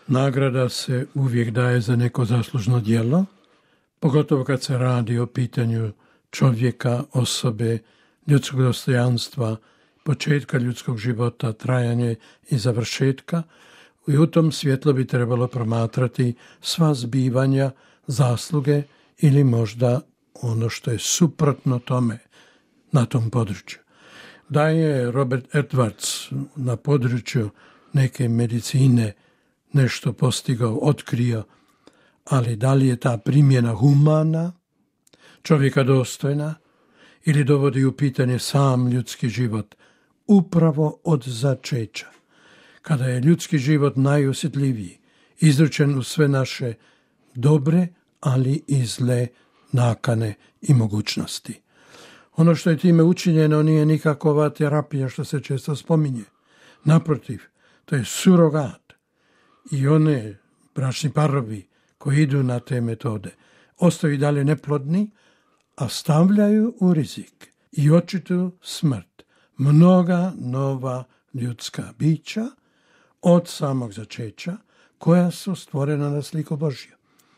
Nagrada se uvijek daje za neko zaslužno djelo, pogotovo kad se radi o pitanju čovjeka, osobe, ljudskog dostojanstva, početka ljudskog života, trajanje i završetka. I u tom svjetlu bi trebalo promatrati sva zbivanja, zasluge ili možda ono što je suprotno tome na tom području. Da je Robert Edwards na području neke medicine nešto postigao, otkrio, ali da li je ta primjena humana, čovjeka dostojna, ili dovodi u pitanje sam ljudski život upravo od začeća, kada je ljudski život najosjetljiviji, izručen u sve naše dobre, ali i zle nakane i mogućnosti. Ono što je time učinjeno nije nikakva terapija što se često spominje. Naprotiv, to je surogat. I one bračni parovi koji idu na te metode ostaju i dalje neplodni, a stavljaju u rizik i očitu smrt mnoga nova ljudska bića od samog začeća koja su stvorena na sliku Božju.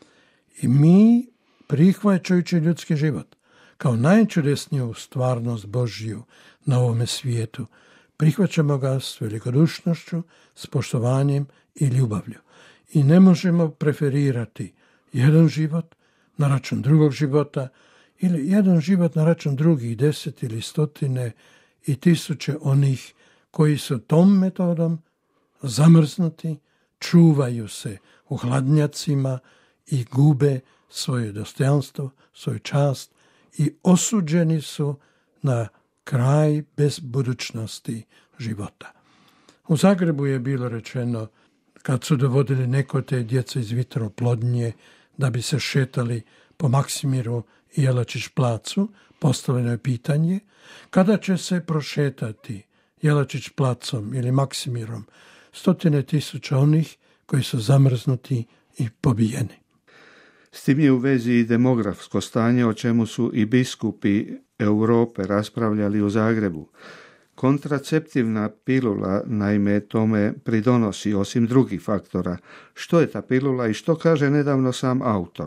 I mi, prihvaćajući ljudski život kao najčudesniju stvarnost Božju na ovome svijetu, prihvaćamo ga s velikodušnošću, s poštovanjem i ljubavlju. I ne možemo preferirati jedan život na račun drugog života ili jedan život na račun drugih 10 ili 100 i 1000 onih koji su tom metodom zamrznuti, čuvaju se u hladnjacima i gube svoje dostojanstvo, svoju čast i osuđeni su na kraj bez budućnosti života. U Zagrebu je bilo rečeno, kad su dovodili neko te djece iz Vitroplodnje da bi se šetali po Maksimiru i Jelačić placu, postavljeno je pitanje kada će se prošetati Jelačić placom ili Maksimirom 100.000 onih koji su zamrznuti i pobijeni. S tim je u vezi i demografsko stanje, o čemu su i biskupi Europe raspravljali u Zagrebu. Kontraceptivna pilula naime tome pridonosi osim drugih faktora. Što je ta pilula i što kaže nedavno sam autor?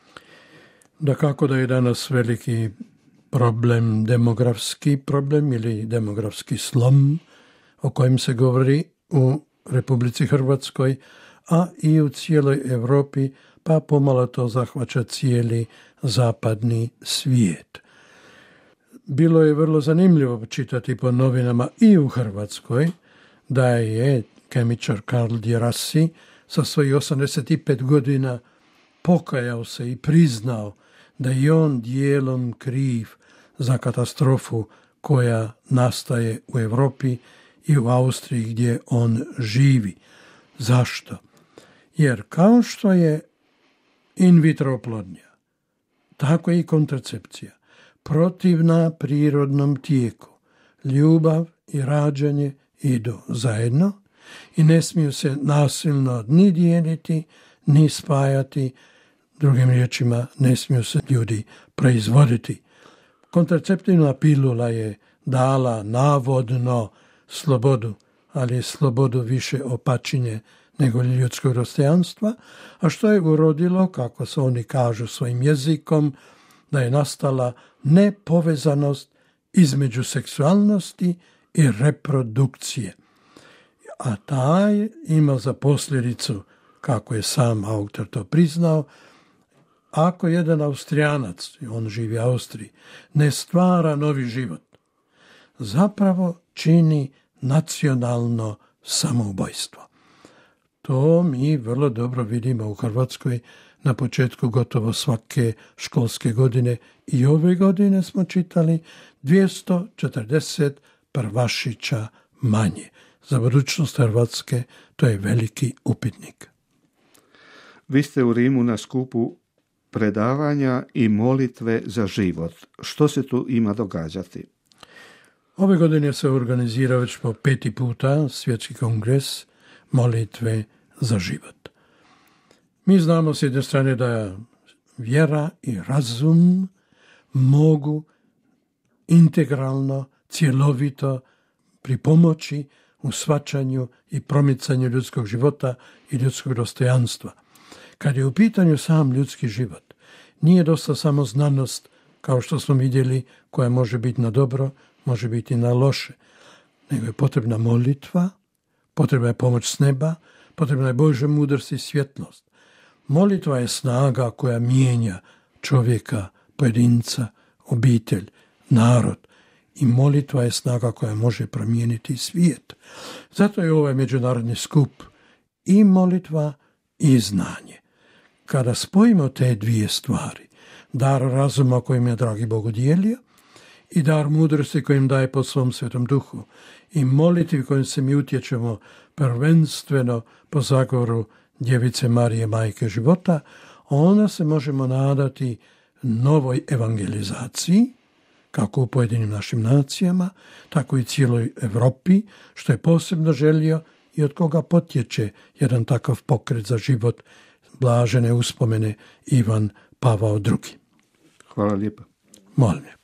Dakako da je danas veliki problem, demografski problem ili demografski slom o kojem se govori u Republici Hrvatskoj, a i u cijeloj Europi, pa pomalo to zahvaća cijeli zapadni svijet. Bilo je vrlo zanimljivo čitati po novinama i u Hrvatskoj da je kemičar Karl Djerassi sa svojih 85 godina pokajao se i priznao da je on dijelom kriv za katastrofu koja nastaje u Europi i u Austriji gdje on živi. Zašto? Jer kao što je in vitro oplodnja, tako je i kontracepcija protivna prirodnom tijeku. Ljubav i rađanje idu zajedno i ne smiju se nasilno ni dijeliti, ni spajati. Drugim riječima, ne smiju se ljudi proizvoditi. Kontraceptivna pilula je dala navodno slobodu, ali je slobodu više opačinje nego ljudskog dostojanstva, a što je urodilo, kako se oni kažu svojim jezikom, da je nastala nepovezanost između seksualnosti i reprodukcije. A taj ima za posljedicu, kako je sam autor to priznao, ako jedan Austrijanac, on živi u Austriji, ne stvara novi život, zapravo čini nacionalno samoubojstvo. To mi vrlo dobro vidimo u Hrvatskoj na početku gotovo svake školske godine i ove godine smo čitali 240 prvašića manje. Za budućnost Hrvatske to je veliki upitnik. Vi ste u Rimu na skupu predavanja i molitve za život. Što se tu ima događati? Ove godine se organizira već po 5. puta svjetski kongres molitve za život. Mi znamo s jedne strane da vjera i razum mogu integralno, cjelovito pripomoći u shvaćanju i promicanju ljudskog života i ljudskog dostojanstva. Kad je u pitanju sam ljudski život, nije dosta samo znanost, kao što smo vidjeli, koja može biti na dobro, može biti na loše, nego je potrebna molitva, potrebna je pomoć s neba, potrebna je Božja mudrost i svjetlost. Molitva je snaga koja mijenja čovjeka, pojedinca, obitelj, narod. I molitva je snaga koja može promijeniti svijet. Zato je ovaj međunarodni skup i molitva i znanje. Kada spojimo te dvije stvari, dar razuma kojim je dragi Bog udijelio i dar mudrosti kojim daje po svom Svetom Duhu i molitvi kojim se mi utječemo prvenstveno po zagovoru Djevice Marije, majke života, onda se možemo nadati novoj evangelizaciji, kako u pojedinim našim nacijama, tako i cijeloj Europi, što je posebno želio i od koga potječe jedan takav pokret za život blažene uspomene Ivan Pavao II. Hvala lijepa. Molim.